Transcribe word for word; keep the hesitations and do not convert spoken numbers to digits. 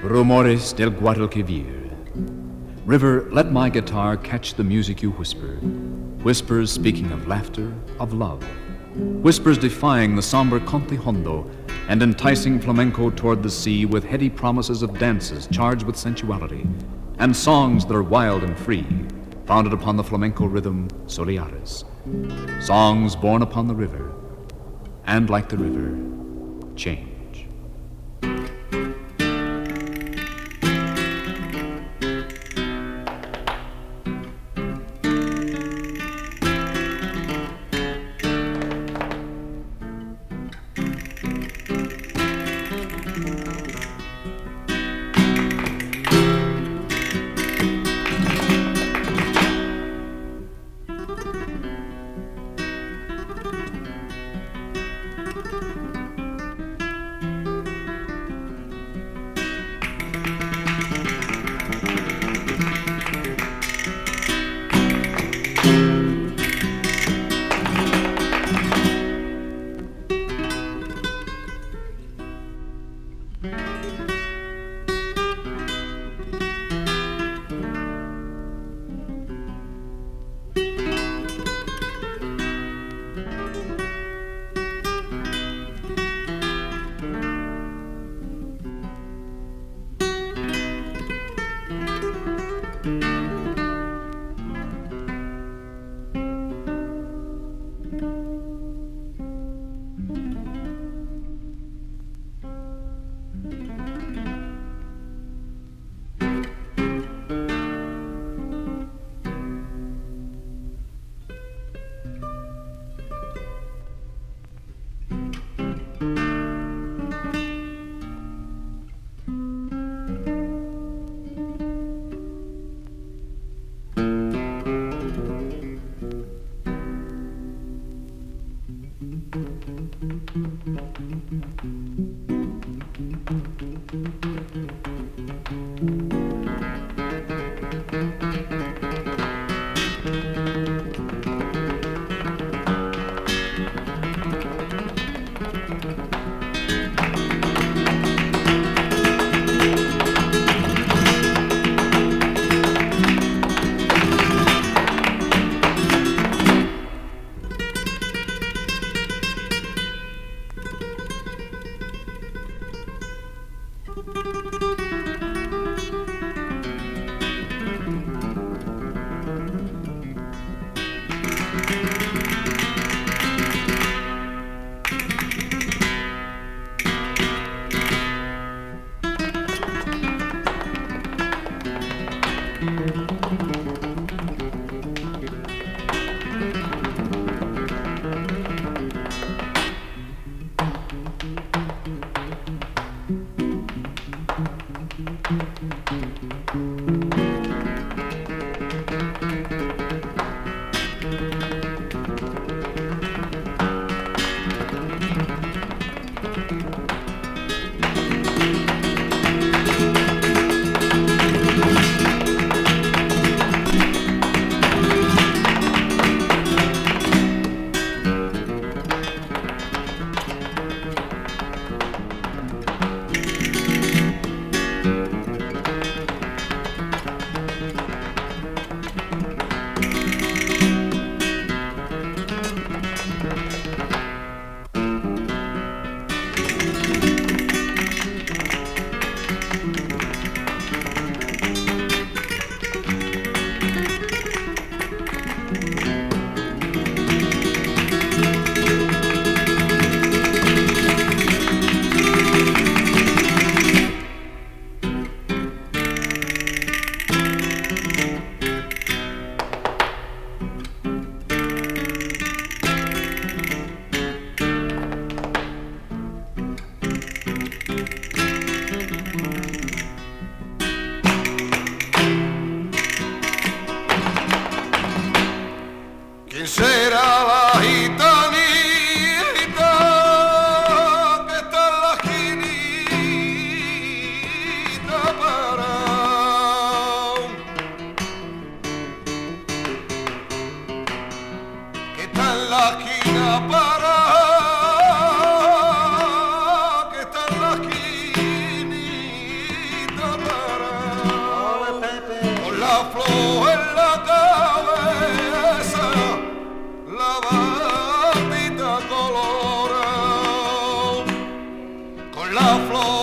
Rumores del Guadalquivir. River, let my guitar catch the music you whisper. Whispers speaking of laughter, of love. Whispers defying the somber Conte Hondo and enticing flamenco toward the sea with heady promises of dances charged with sensuality and songs that are wild and free, founded upon the flamenco rhythm Soleares. Songs born upon the river, and like the river, change. la flor en la cabeza, la bandita colorada, con la flor